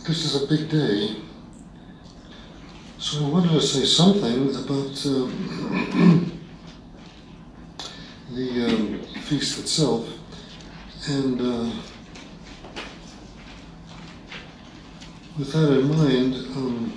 This is a big day, so I wanted to say something about the feast itself, and with that in mind,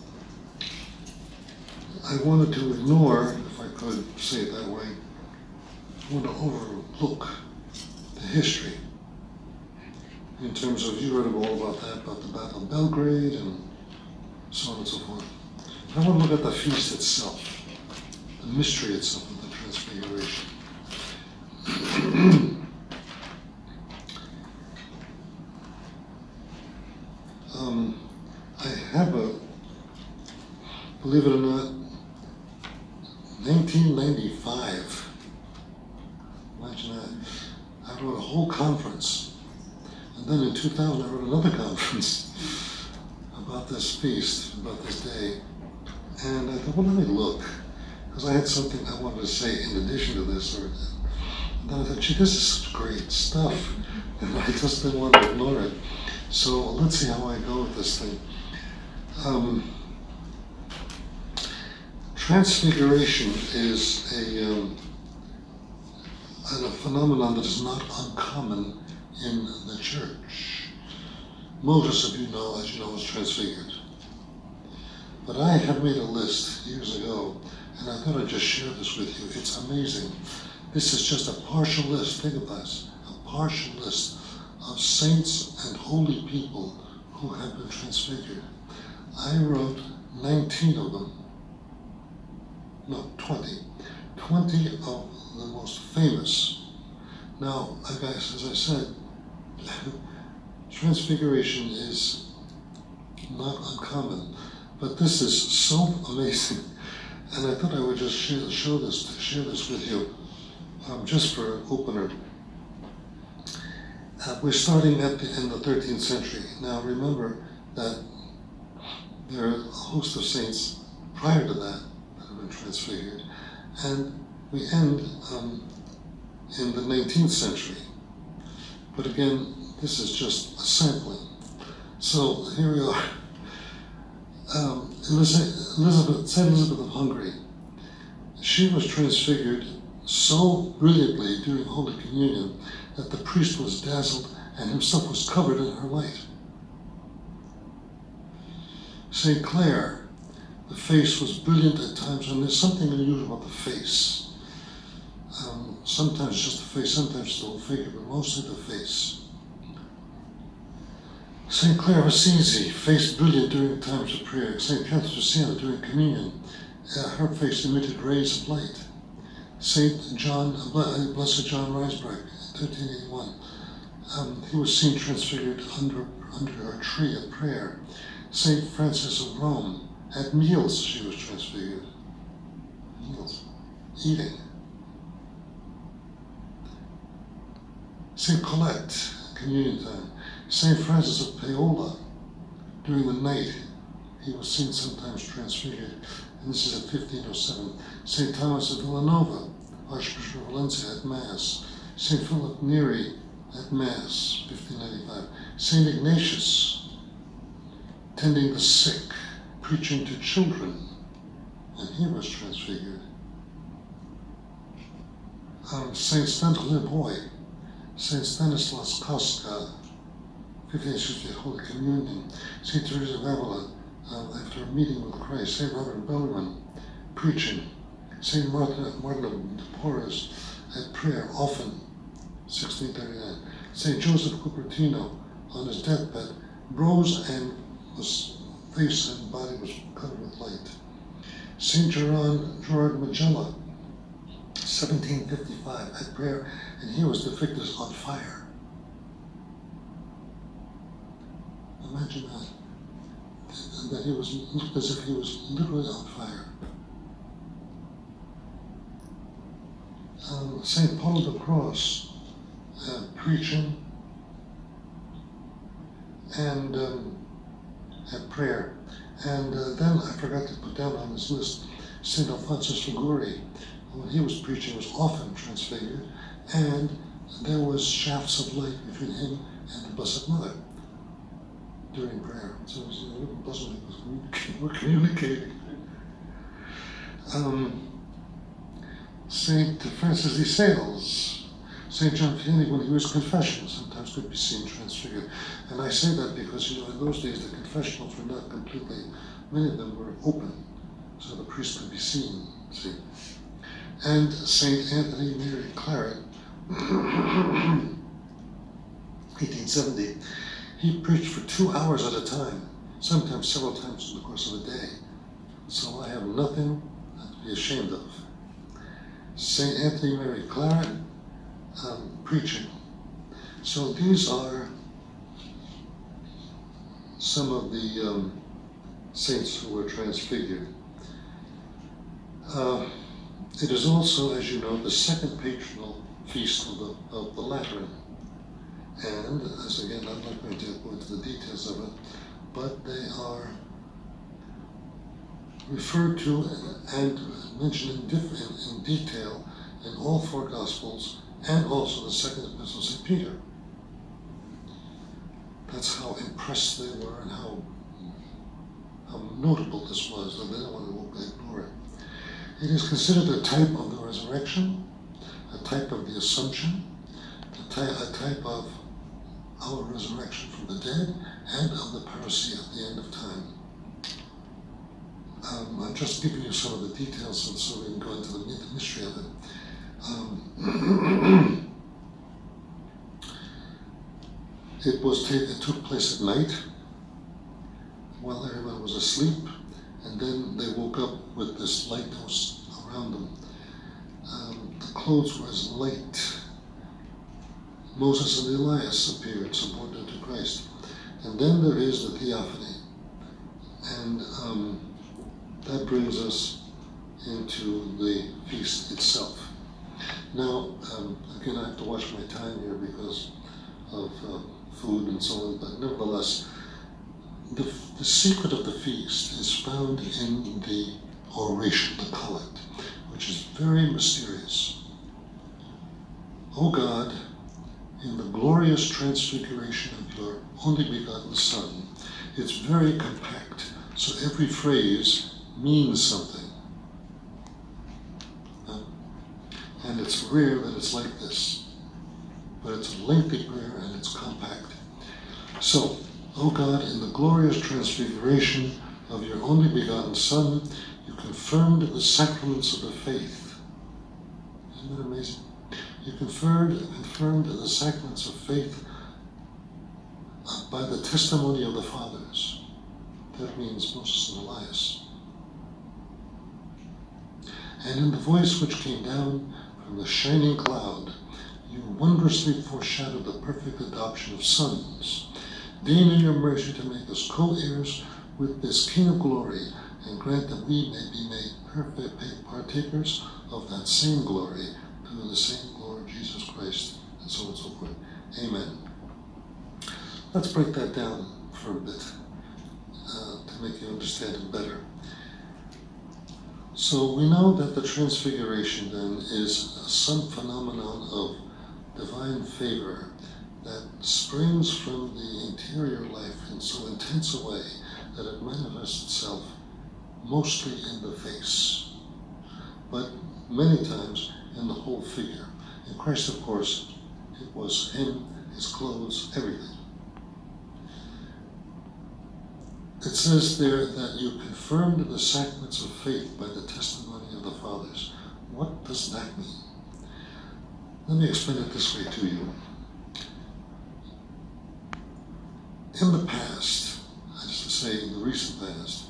I wanted to ignore, if I could say it that way, I want to overlook the history in terms of, you read all about that, about the Battle of Belgrade and so on and so forth. But I want to look at the feast itself, the mystery itself of the Transfiguration. I have a, believe it or not, 1995, imagine that, I wrote a whole conference. And then in 2000 I wrote another conference about this feast, about this day. And I thought, well, let me look, because I had something I wanted to say in addition to this. And then I thought, gee, this is such great stuff, and I just didn't want to ignore it. So let's see how I go with this thing. Transfiguration is a phenomenon that is not uncommon in the church. Moses, as you know, was transfigured. But I have made a list years ago, and I thought I'd just share this with you. It's amazing. This is just a partial list, think of this, a partial list of saints and holy people who have been transfigured. I wrote 19 of them, no, 20. 20 of the most famous. Now, guys, as I said, Transfiguration is not uncommon, but this is so amazing, and I thought I would just share this with you, just for an opener. We're starting in the 13th century. Now remember that there are a host of saints prior to that have been transfigured, and we end in the 19th century. But again, this is just a sampling. So here we are. Saint Elizabeth of Hungary, she was transfigured so brilliantly during Holy Communion that the priest was dazzled and himself was covered in her light. St. Clare, the face was brilliant at times, and there's something unusual about the face. Sometimes just the face, sometimes the whole figure, but mostly the face. St. Clare of Assisi, face brilliant during times of prayer. St. Catherine of Siena during communion, her face emitted rays of light. St. John, Blessed John Risebrough, 1381, he was seen transfigured under a tree at prayer. St. Francis of Rome, at meals she was transfigured. Meals, eating. St. Colette, communion time. St. Francis of Paola, during the night, he was seen sometimes transfigured, and this is at 1507. St. Thomas of Villanova, Archbishop of Valencia, at Mass. St. Philip Neri, at Mass, 1595. St. Ignatius, tending the sick, preaching to children, and he was transfigured. St. Stanislaus Boy, St. Stanislas Kostka, 15th century Holy Communion. St. Teresa of Avila, after a meeting with Christ. St. Robert Bellarmine, preaching. St. Martin of Porres, at prayer, often, 1639. St. Joseph Cupertino, on his deathbed, rose and his face and body was covered with light. St. Gerard Majella, 1755, at prayer, and he was depicted on fire. Imagine that he looked as if he was literally on fire. St. Paul of the Cross, preaching and at prayer. And then I forgot to put down on this list St. Alphonsus Liguori, when he was preaching, was often transfigured, and there was shafts of light between him and the Blessed Mother. during prayer. So it doesn't we're communicating. Saint Francis de Sales, Saint John Vianney, when he was confession, sometimes could be seen transfigured. And I say that because, in those days the confessionals were not completely, many of them were open, so the priest could be seen, see. And Saint Anthony Mary Claret, 1870, he preached for 2 hours at a time, sometimes several times in the course of a day. So I have nothing to be ashamed of. Saint Anthony Mary Claret, preaching. So these are some of the saints who were transfigured. It is also, as you know, the second patronal feast of the Lateran. And, as again, I'm not going to go into the details of it, but they are referred to and mentioned in detail in all 4 Gospels and also the second epistle of St. Peter. That's how impressed they were and how notable this was, that they don't want to ignore it. It is considered a type of the resurrection, a type of the Assumption, a type of our resurrection from the dead, and of the parousia at the end of time. I'm just giving you some of the details and so we can go into the mystery of it. It took place at night while everyone was asleep, and then they woke up with this lighthouse around them. The clothes were as light. Moses and Elias appeared, subordinate to Christ. And then there is the theophany. And that brings us into the feast itself. Now, again, I have to watch my time here because of food and so on, but nevertheless, the secret of the feast is found in the oration, the collect, which is very mysterious. O God, in the glorious transfiguration of your only begotten Son, it's very compact, so every phrase means something. And it's rare that it's like this, but it's a lengthy prayer and it's compact. So, O God, in the glorious transfiguration of your only begotten Son, you confirmed the sacraments of the faith. Isn't that amazing? You confirmed the sacraments of faith by the testimony of the fathers. That means Moses and Elias. And in the voice which came down from the shining cloud, you wondrously foreshadowed the perfect adoption of sons. Deign in your mercy to make us co-heirs with this King of glory, and grant that we may be made perfect partakers of that same glory through the same Lord Jesus Christ, and so on and so forth. Amen. Let's break that down for a bit to make you understand it better. So we know that the transfiguration then is some phenomenon of divine favor that springs from the interior life in so intense a way that it manifests itself mostly in the face, but many times in the whole figure. In Christ, of course, it was him, his clothes, everything. It says there that you confirmed the sacraments of faith by the testimony of the fathers. What does that mean? Let me explain it this way to you. In the past, I just to say in the recent past,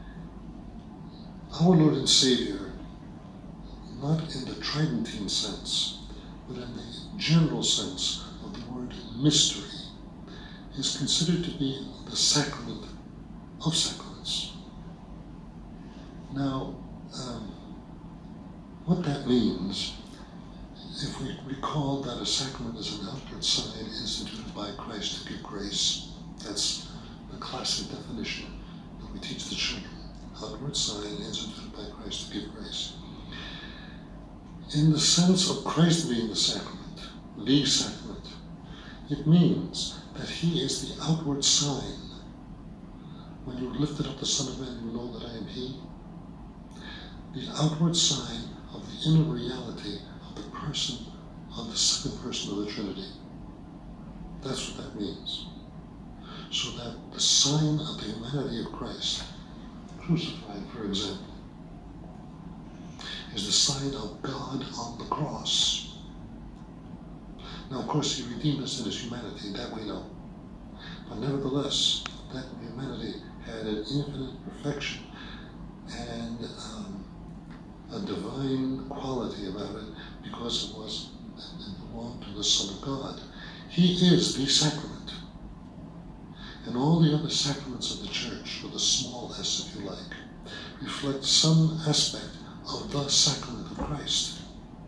our Lord and Savior, not in the Tridentine sense, but in the general sense of the word mystery, is considered to be the sacrament of sacraments. Now, what that means, if we recall that a sacrament is an outward sign instituted by Christ to give grace, that's the classic definition that we teach the children. Outward sign instituted by Christ to give grace. In the sense of Christ being the sacrament, it means that he is the outward sign when you lifted up the Son of Man, you know that I am He. The outward sign of the inner reality of the person, of the second person of the Trinity. That's what that means. So that the sign of the humanity of Christ, crucified, for example, is the sign of God on the cross. Now, of course, He redeemed us in His humanity, that we know. But nevertheless, that humanity had an infinite perfection and a divine quality about it because it belonged to the Son of God. He is the sacrament. And all the other sacraments of the Church, with a small s if you like, reflect some aspect of the sacrament of Christ.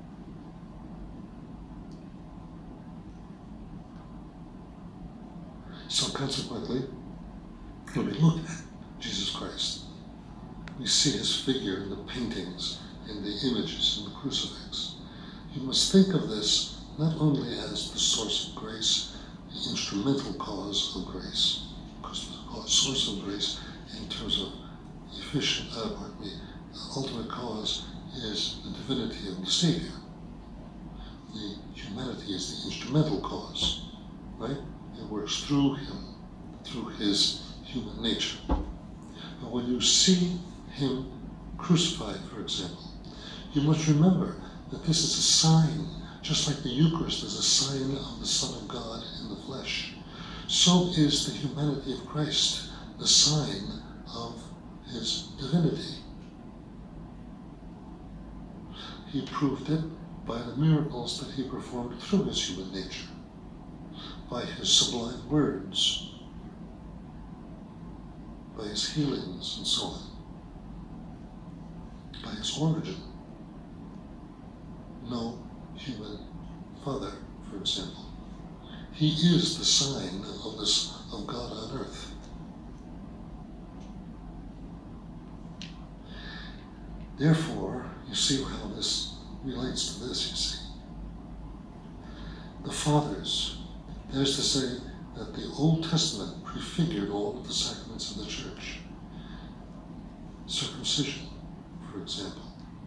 So consequently, when we look at Jesus Christ, we see His figure in the paintings, in the images, in the crucifix. You must think of this not only as the source of grace, the instrumental cause of grace, because the source of grace in terms of the ultimate cause is the divinity of the Savior. The humanity is the instrumental cause, right? It works through Him, through His human nature. But when you see Him crucified, for example, you must remember that this is a sign, just like the Eucharist is a sign of the Son of God in the flesh. So is the humanity of Christ the sign of His divinity. He proved it by the miracles that He performed through His human nature, by His sublime words, by His healings and so on, by His origin. No human father, for example. He is the sign of God on earth. Therefore, you see how this relates to this, you see. The fathers, that is to say, that the Old Testament prefigured all of the sacraments of the Church. Circumcision, for example,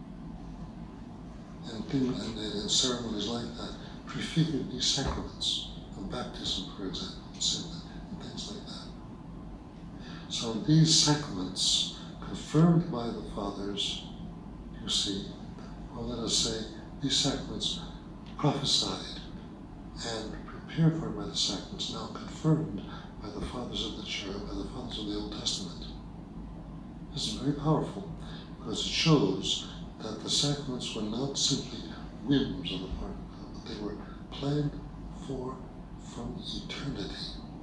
and ceremonies like that prefigured these sacraments of baptism, for example, and things like that. So these sacraments, confirmed by the fathers, you see, or let us say, these sacraments prophesied and prepared for by the sacraments, now confirmed by the fathers of the Church, by the fathers of the Old Testament. This is very powerful because it shows that the sacraments were not simply whims on the part of God, but they were planned for from eternity.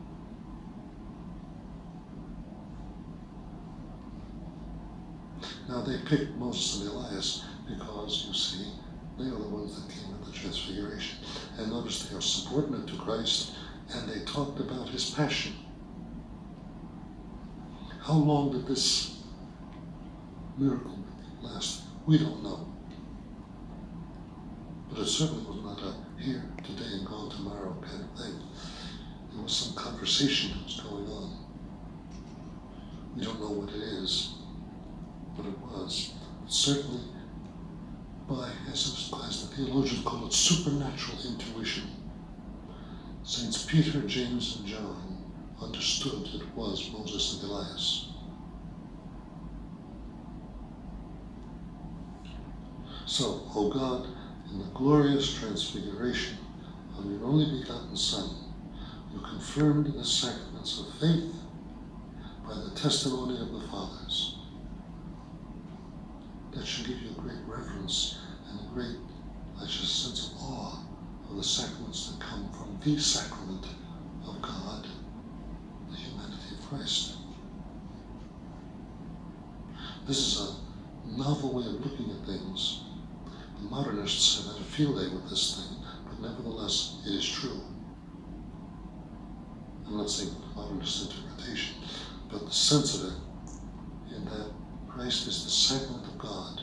Now they picked Moses and Elias because, you see, they are the ones that came at the Transfiguration. And notice they are subordinate to Christ, and they talked about His passion. How long did this miracle last? We don't know. But it certainly was not a here today and gone tomorrow kind of thing. There was some conversation that was going on. We don't know what it is, but it was. Certainly by, as the theologians call it, supernatural intuition. Saints Peter, James, and John understood it was Moses and Elias. So, O God, in the glorious transfiguration of your only begotten Son, you confirmed the sacraments of faith by the testimony of the fathers. That should give you a great reverence and a great, sense of awe of the sacraments that come from the sacrament of God, the humanity of Christ. This is a novel way of looking at things. The modernists have had a field day with this thing, but nevertheless, it is true. I'm not saying modernist interpretation, but the sense of it in that Christ is the sacrament of God,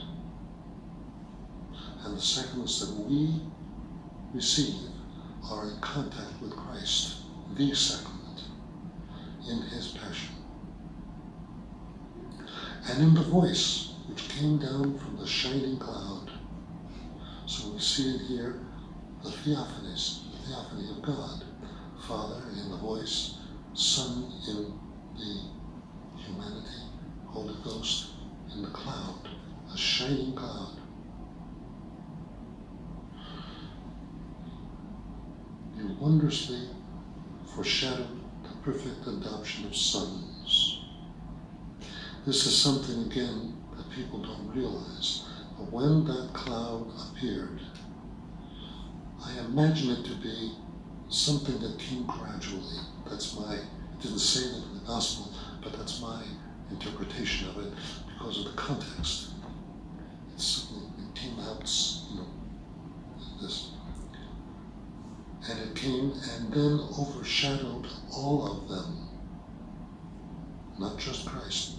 and the sacraments that we receive are in contact with Christ, the sacrament, in His passion. and in the voice which came down from the shining cloud. So we see it here, the theophany of God. Father in the voice, Son in the humanity, Holy Ghost in the cloud, a shining cloud. You wondrously foreshadowed the perfect adoption of sons. This is something, again, that people don't realize. But when that cloud appeared, I imagine it to be something that came gradually. It didn't say that in the gospel, but that's my interpretation of it because of the context. It came out, like this. And it came and then overshadowed all of them, not just Christ.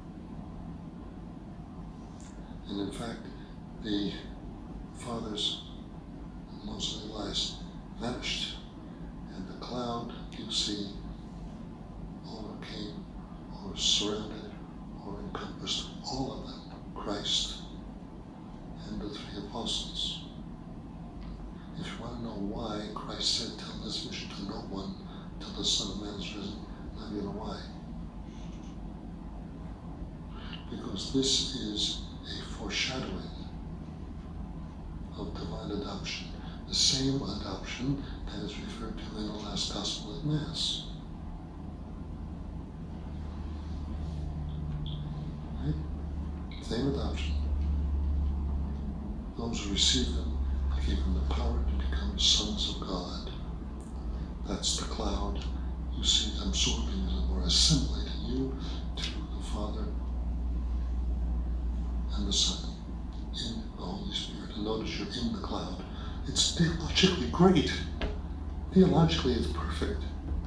And in fact, the Father's most holy lies vanished, and the cloud, you see, overcame, or surrounded, or encompassed all of them, Christ and the three apostles. If you want to know why Christ said, tell this mission to no one till the Son of Man is risen, now you know why. Because this is a foreshadowing of divine adoption, the same adoption that is referred to in the last Gospel at Mass. Right? Same adoption. Those who receive them, I gave them the power to become sons of God. That's the cloud. You see, absorbing or assimilating you to the Father and the Son in the Holy Spirit. And notice you're in the cloud. It's theologically great. Theologically, it's perfect.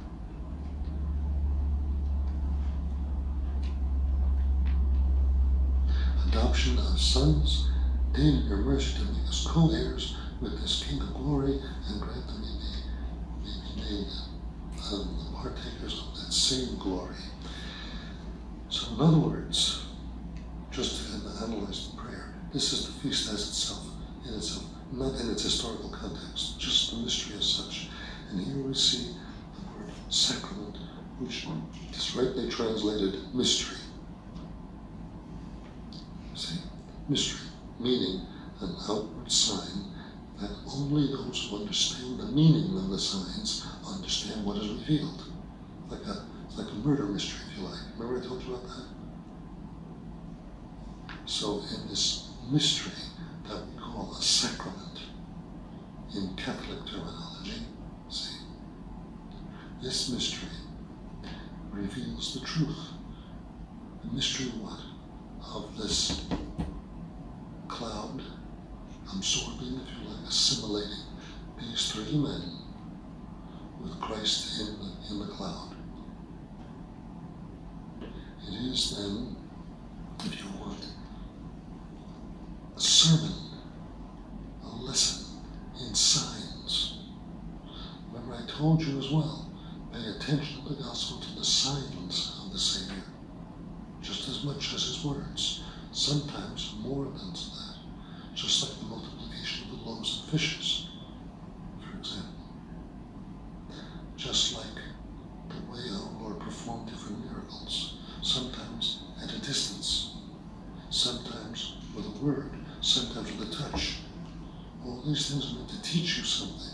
Adoption of sons, deign your mercy to make us co-heirs with this King of glory, and grant that we may be made partakers of that same glory. So in other words, just to analyze the prayer, this is the feast as itself, not in its historical context, just the mystery as such. And here we see the word sacrament, which is rightly translated mystery. See, mystery, meaning an outward sign that only those who understand the meaning of the signs understand what is revealed. It's like a murder mystery, if you like. Remember I told you about that? So in this mystery that we call a sacrament in Catholic terminology, see, this mystery reveals the truth. The mystery what? Of this cloud absorbing, if you like, assimilating these three men with Christ in the cloud. It is then, if you want, a sermon, a lesson in signs. Remember I told you as well, pay attention to the gospel, to the signs of the Savior, just as much as his words, sometimes more than that, just like the multiplication of the loaves and fishes, for example. Just like the way our Lord performed different miracles, sometimes at a distance, sometimes with a word, sometimes with a touch. All these things are meant to teach you something.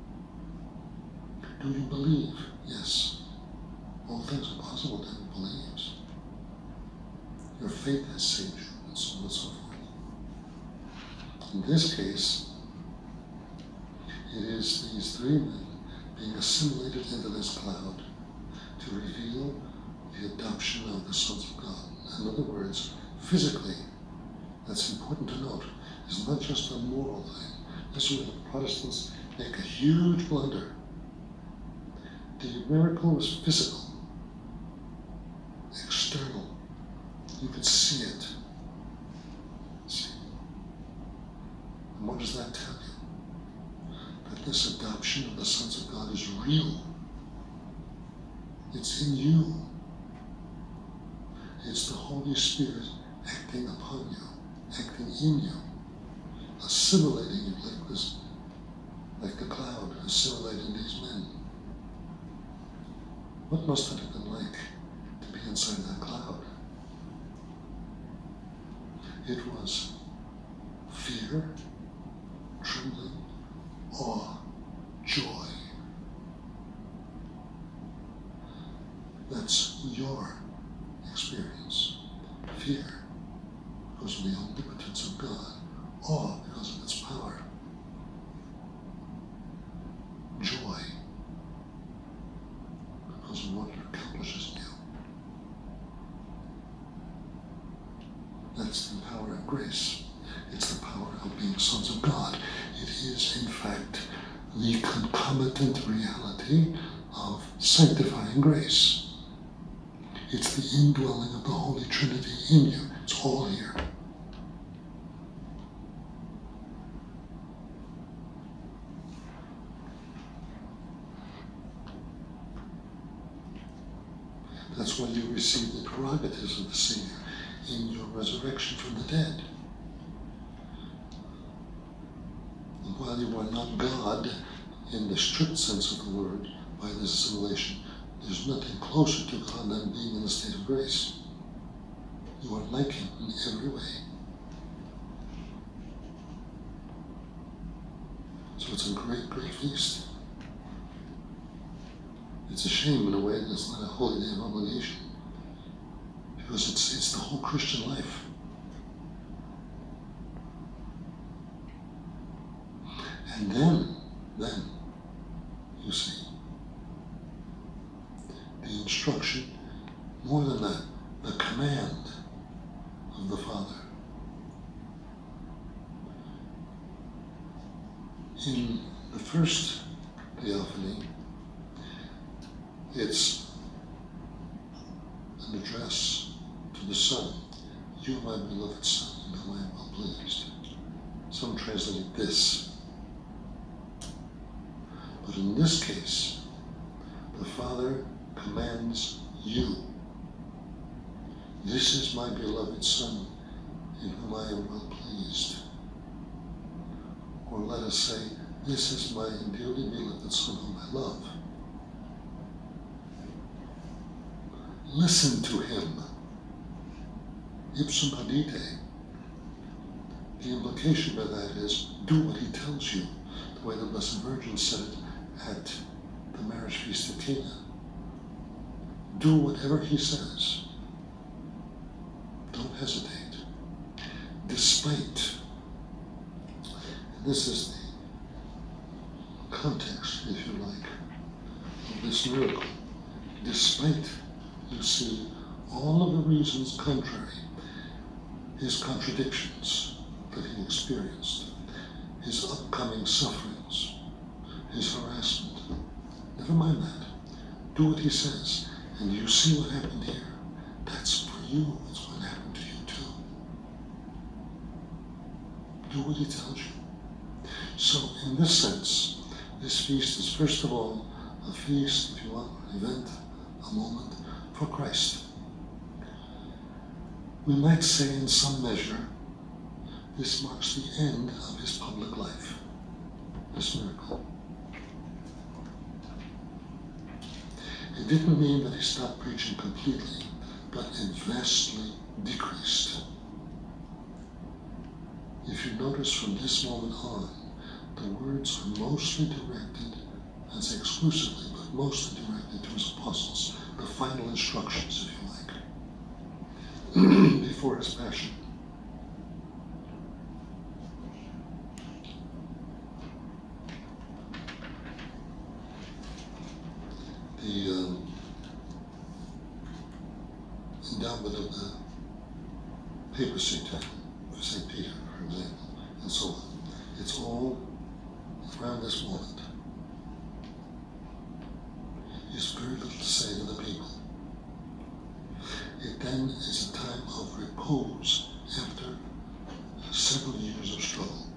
Do you believe? Yes. All things are possible to who believes. Your faith has saved you, and so on and so forth. In this case, it is these three men being assimilated into this cloud to reveal the adoption of the sons of God. In other words, physically, that's important to note, is not just a moral thing. This is where the Protestants make a huge blunder. The miracle was physical, external. You could see it. See? And what does that tell you? That this adoption of the sons of God is real. It's in you. It's It's the Holy Spirit acting upon you, acting in you, assimilating you like the cloud assimilating these men. What must it have been like to be inside that cloud? It was fear, trembling, awe, joy. That's your experience. Fear because of the omnipotence of God. Awe because of its power. Joy because of what it accomplishes in you. That's the power of grace. It's the power of being sons of God. It is, in fact, the concomitant reality of sanctifying grace. It's the indwelling of the Holy Trinity in you. It's all here. That's why you receive the prerogatives of the Savior in your resurrection from the dead. And while you are not God in the strict sense of the word by this assimilation, there's nothing closer to God than being in a state of grace. You are like Him in every way. So it's a great, great feast. It's a shame in a way that it's not a holy day of obligation, because it's the whole Christian life. And then, you see, the instruction, more than that, the command of the Father. In the first theophany, it's an address to the Son. You are my beloved Son, in whom I am well pleased. Some translate it this. But in this case, the Father commands you. This is my beloved Son, in whom I am well pleased. Or let us say, this is my dearly beloved Son, whom I love. Listen to him. Ipsum audite. The implication by that is, do what he tells you, the way the Blessed Virgin said it at the marriage feast at Cana. Do whatever he says. Don't hesitate. Despite, and this is the context, if you like, of this miracle, despite, you see, all of the reasons contrary, his contradictions that he experienced, his upcoming sufferings, his harassment. Never mind that. Do what he says, and you see what happened here. That's for you. It's going to happen to you too. Do what he tells you. So, in this sense, this feast is first of all a feast, if you want, an event, a moment for Christ. We might say in some measure, this marks the end of his public life, this miracle. It didn't mean that he stopped preaching completely, but it vastly decreased. If you notice from this moment on, the words are mostly directed, I'd say exclusively, but mostly directed to his apostles, the final instructions, if you like, before his passion. The endowment of the papacy for St. Peter, for example, and so on. It's all around this moment. There's very little to say to the people. It then is a time of repose after several years of struggle.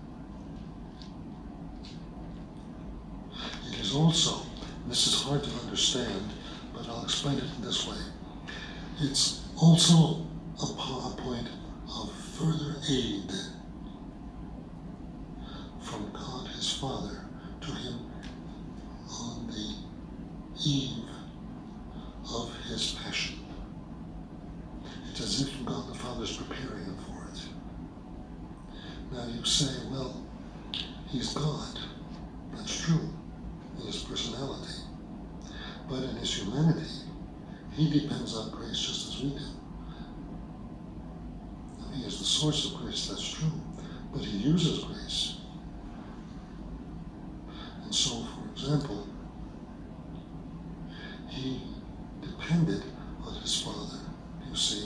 It is also, this is hard to understand, but I'll explain it in this way. It's also a point of further aid from God his Father to him on the eve of his passion. It's as if God the Father is preparing him for it. Now you say, well, he's God. That's true in his personality. But in his humanity, he depends on grace just as we do. Now, he is the source of grace, that's true, but he uses grace. And so, for example, he depended on his Father, you see,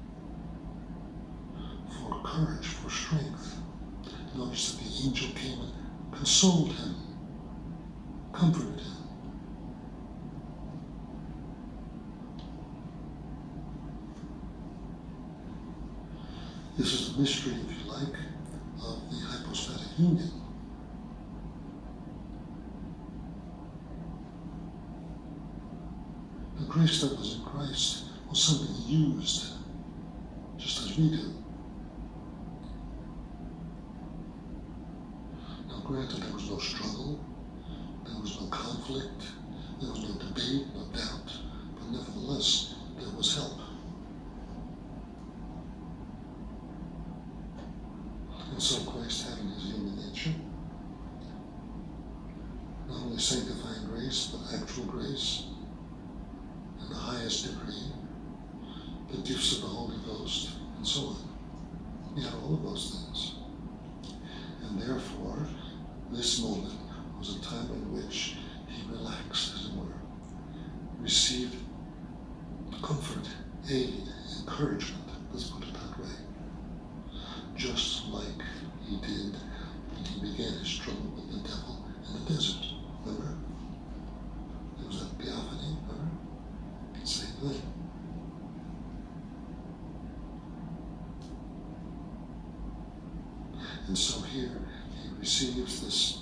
for courage, for strength. Notice that the angel came and consoled him, comforted him. This is the mystery, if you like, of the hypostatic union. The grace that was in Christ was something he used, just as we do. Now granted, there was no struggle, there was no conflict, there was no debate, no doubt, but nevertheless, there was help. And so Christ, having his human nature, not only sanctifying grace, but actual grace, in the highest degree, the gifts of the Holy Ghost, and so on. He had all of those things. And therefore, this moment was a time in which he relaxed, as it were, received comfort, aid, encouragement, let's put it that way. Just like he did when he began his struggle with the devil in the desert. Remember? There was that theophany, remember? Same thing. And so here he receives this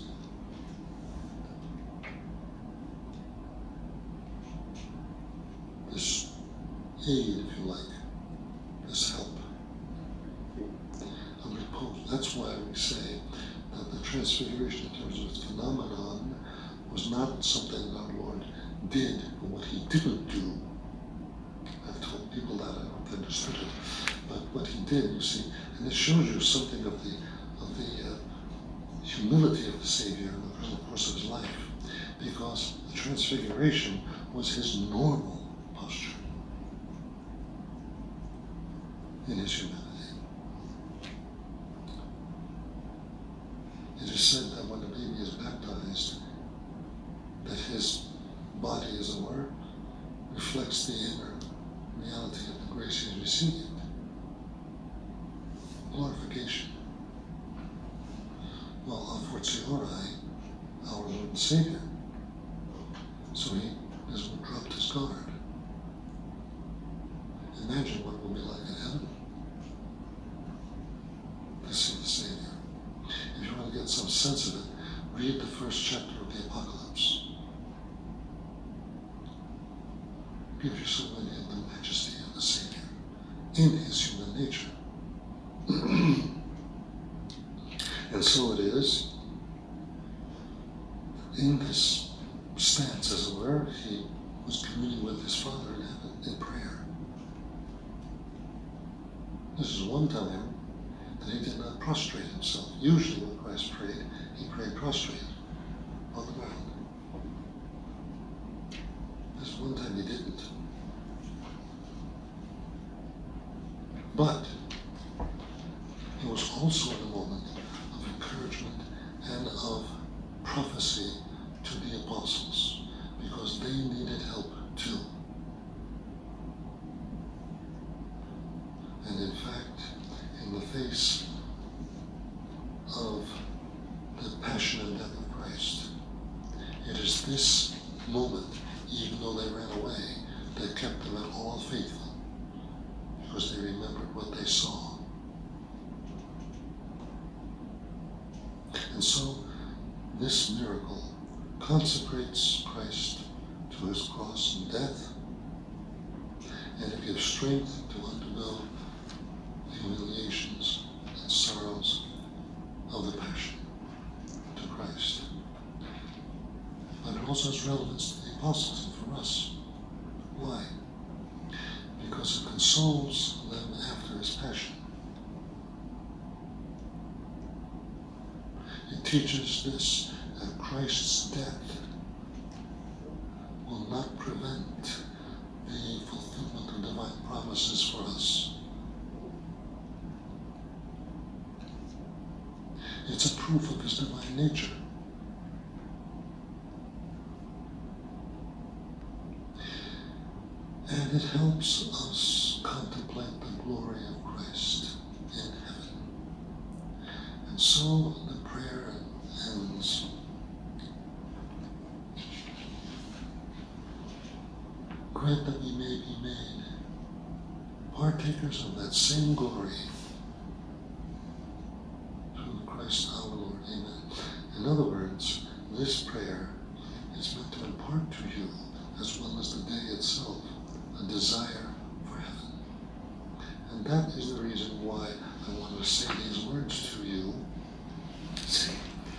aid, if you like, this help. That's why we say that the transfiguration in terms of its phenomenon was not something that our Lord did, but what he didn't do. I've told people that, I don't think they understood it, but what he did, you see, and it shows you something of the humility of the Savior in the present course of his life, because the transfiguration was his normal posture in his humanity. It is said that when a baby is baptized, that his body, as it were, reflects the inner reality of the grace he has received. Glorification. Well, a fortiori, our Lord and Savior. So he has dropped his guard. Imagine what it will be like in heaven to see the Savior. If you want to get some sense of it, read the first chapter of the Apocalypse. Gives you some idea of the majesty of the Savior in his human nature. And so it is, in this stance, as it were, he was communing with his Father in heaven in prayer. This is one time that he did not prostrate himself. Usually when Christ prayed, he prayed prostrated on the ground. This one time he didn't. But it was also in a moment of encouragement and of prophecy to the apostles, because they needed help too. And in fact, in the face of the passion and death of Christ, it is this moment, even though they ran away, that kept them all faithful, because they remembered what they saw. And so this miracle consecrates Christ to his cross and death, and it gives strength to undergo humiliations and sorrows of the Passion to Christ. But it also has relevance to the apostles and for us. Why? Because it consoles them after his Passion. It teaches this, that Christ's death will not prevent the fulfillment of divine promises for us. It's a proof of his divine nature. And it helps us contemplate the glory of Christ in heaven. And so the prayer ends. Grant that we may be made partakers of that same glory through Christ our Lord. Amen. In other words, this prayer is meant to impart to you, as well as the day itself, a desire for heaven. And that is the reason why I want to say these words to you. See?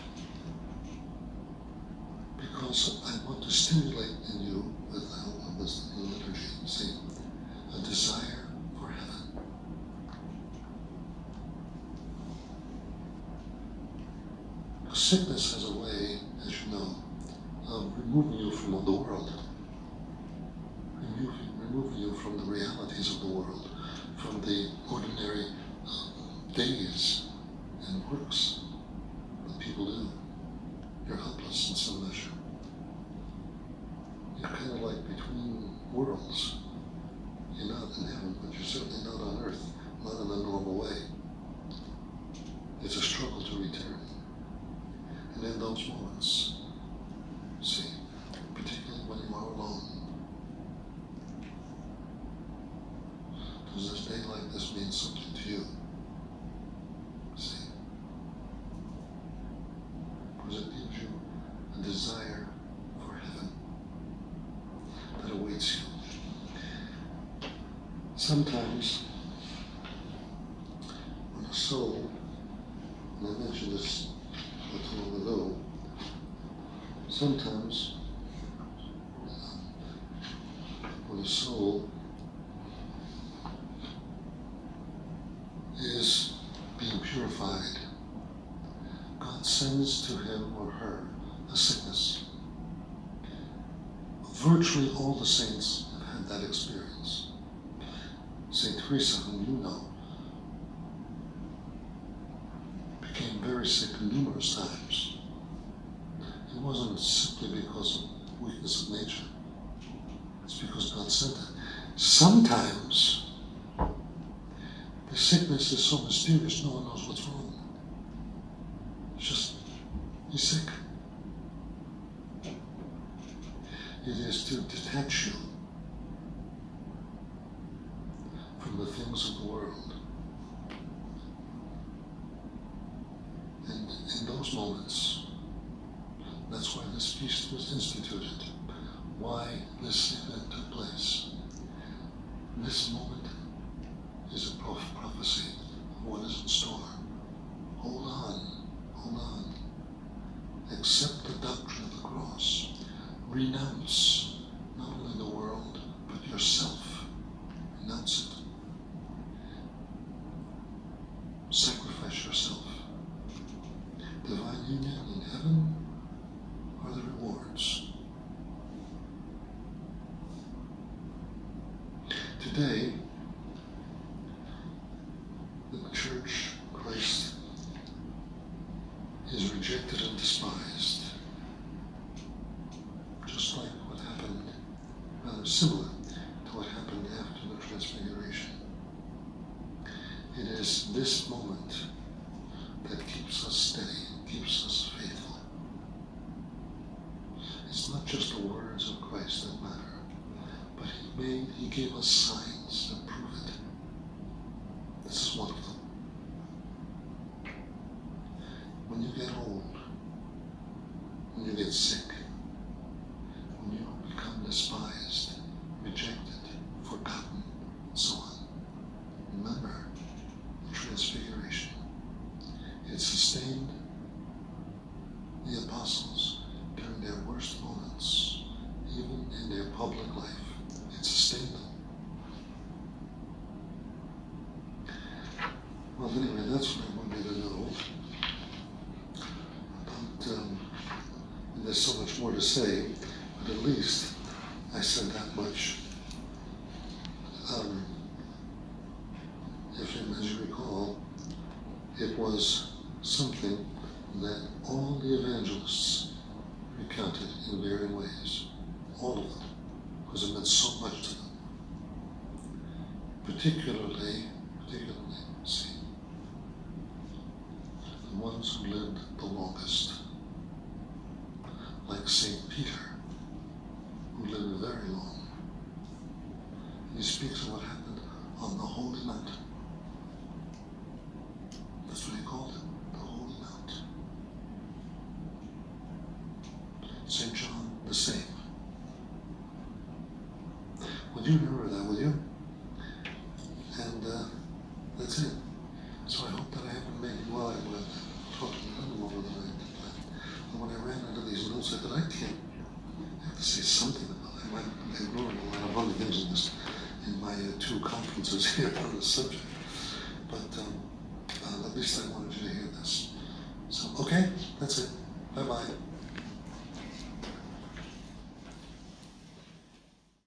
Because I want to stimulate in you, with the help of this liturgy, see, a desire for heaven. Sickness has a way, as you know, of removing you from the world, removing you from the realities of the world, from the ordinary days and works that people do. You're helpless in some measure. You're kind of like between worlds. You're not in heaven, but you're certainly not on earth, not in a normal way. It's a struggle to return. And in those moments, see, particularly when you are alone, does this day like this mean something to you? See? Because it gives you a desire for heaven that awaits you. Sometimes, when a soul, and I mentioned this not too long ago, sometimes when a soul is being purified, God sends to him or her a sickness. Virtually all the saints have had that experience. St. Teresa, whom you know, became very sick numerous times. It wasn't simply because of weakness of nature. It's because God sent it. Sometimes the sickness is so mysterious, no one knows what's wrong. It's just, he's sick. It is to detach you from the things of the world. And in those moments, that's why this feast was instituted, why this event took place. This moment is a prophecy of what is in store. Hold on, hold on. Accept the doctrine of the cross. Renounce not only the world, but yourself. Renounce it. Sacrifice yourself. Divine union in heaven are the rewards. Today, the Church, Christ, is rejected and despised. Just like what happened, rather similar to what happened after the Transfiguration. It is this moment that keeps us steady, keeps us faithful. It's not just the words of Christ that matter, but He gave us signs that prove it. This is one of them. When you get old, when you get sick, when you become despised, rejected, forgotten, and so on, remember, much more to say, but at least I said that much. If, as you recall, it was something that all the evangelists recounted in varying ways, all of them, because it meant so much to them. Particularly, see, the ones who lived the longest, like St. Peter, who lived very long. He speaks of what happened on the Holy Mount. That's what he called it, the Holy Mount. St. John, the same. Would you remember that, will you? And that's it. So I hope that I haven't made you, well, I would talk to them over the night. But when I ran into these notes, I thought, I have to say something about it. I might have ignored a lot of other things in my 2 conferences here on this subject. But at least I wanted you to hear this. So, okay, that's it. Bye-bye.